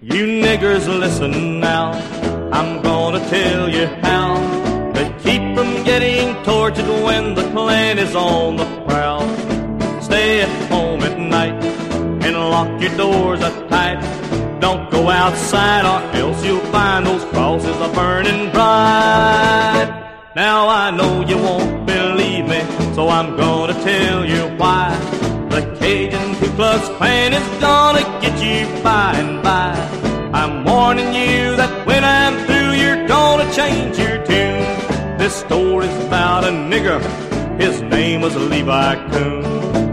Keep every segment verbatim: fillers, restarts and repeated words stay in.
You niggers listen now, I'm gonna tell you how to keep from getting tortured when the Klan is on the prowl. Stay at home at night and lock your doors up tight. Don't go outside or else you'll find those crosses are burning bright. Now I know you won't believe me, so I'm gonna tell you why. The Cajun Ku Klux Klan is gonna get you by and by. I'm warning you that when I'm through, you're gonna change your tune. This story's about a nigger, his name was Levi Coon.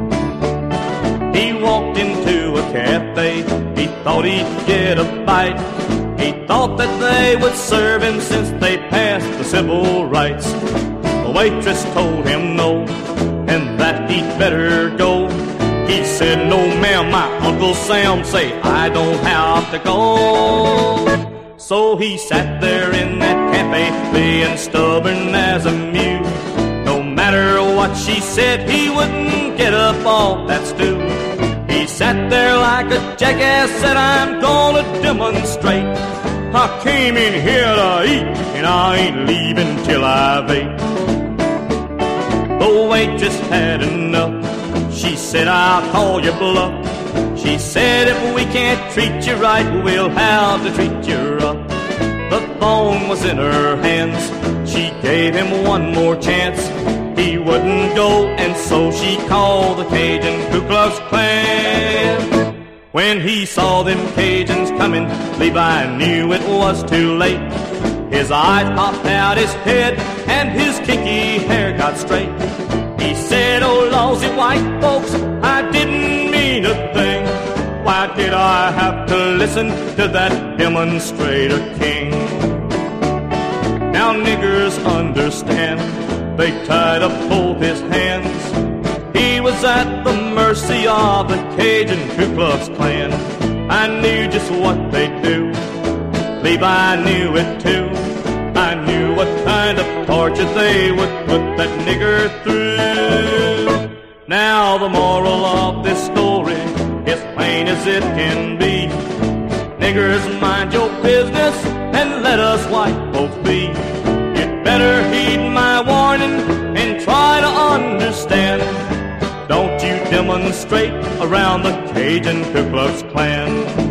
He walked into a cafe, he thought he'd get a bite. He thought that they would serve him since they passed the civil rights. The waitress told him no, and that he'd better go. He said, no ma'am, my Uncle Sam say I don't have to go. So he sat there in that cafe, being stubborn as a mule. No matter what she said, he wouldn't get up off that stool. He sat there like a jackass, said I'm gonna demonstrate. I came in here to eat, and I ain't leaving till I've ate. The waitress had enough. She said, I'll call your bluff. She said, if we can't treat you right, we'll have to treat you rough. The phone was in her hands. She gave him one more chance. He wouldn't go, and so she called the Cajun Ku Klux Klan. When he saw them Cajuns coming, Levi knew it was too late. His eyes popped out his head, and his kinky hair got straight. He said, oh, lousy white folks, I didn't mean a thing. Why did I have to listen to that demonstrator king? Now niggers understand, they tied up both his hands. He was at the mercy of the Cajun Ku Klux Klan. I knew just what they'd do, Levi knew it too. I knew what kind of torture they would put that nigger through. Now the moral of this story is plain as it can be. Niggers, mind your business and let us white folks be. You'd better heed my warning and try to understand. Don't you demonstrate around the Cajun Ku Klux Klan.